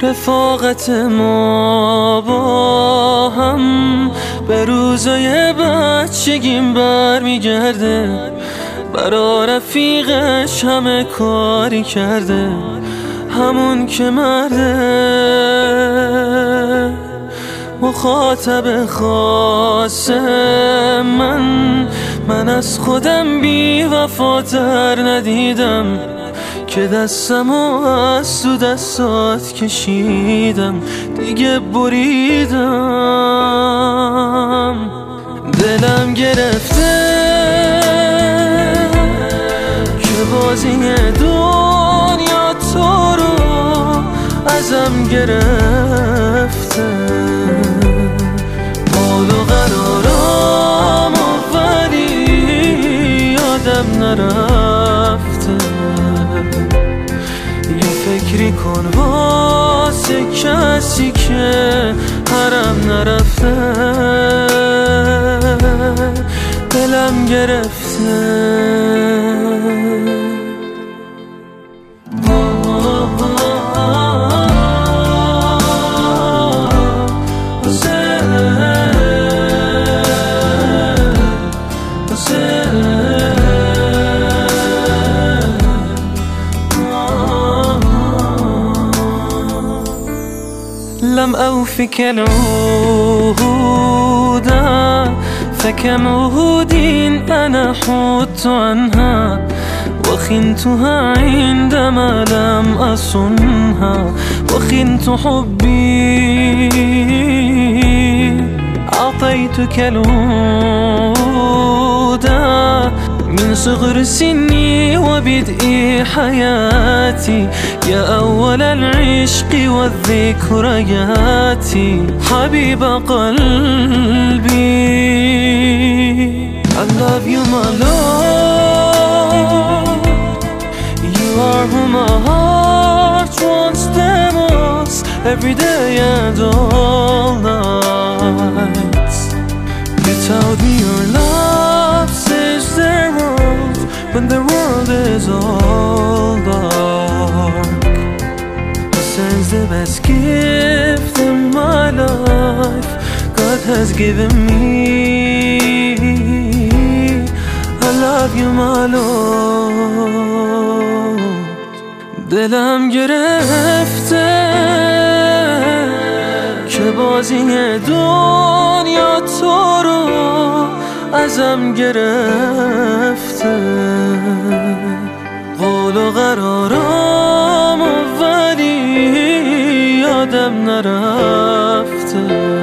رفاقت ما با هم به روزای بچگیم برمیگرده، برا رفیقش همه کاری کرده، همون که مرده مخاطب خاص من از خودم بی وفاتر ندیدم که دستمو از تو دستات کشیدم، دیگه بریدم. دلم گرفته که بازی دنیا تو رو ازم گرفته، حال و قرارم ولی یادم نرفته. یه فکری کن واسه کسی که حرم نرفته، دلم گرفته. لم أوفك العهود فكم عهود أنا حدت عنها وخنتها عندما لم أصنها وخنت حبي. أعطيتك العهود من صغر سني وبدء حياتي، يا أول العشق والذكريات حبيب قلبي. I love you my love, you are who my heart wants the most, every day and all night. You told me your love saves the world when the world is all dark. Since the best gift in my life God has given me, I love you my Lord. دلم گرفته که بازی دنیا تو رو ازم گرفته، قول و قرارم ولی یادم نرفته.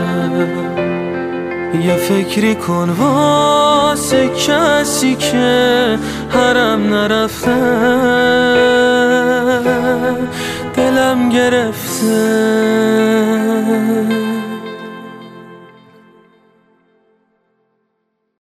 یه فکری کن واسه کسی که حرم نرفته، دلم گرفته.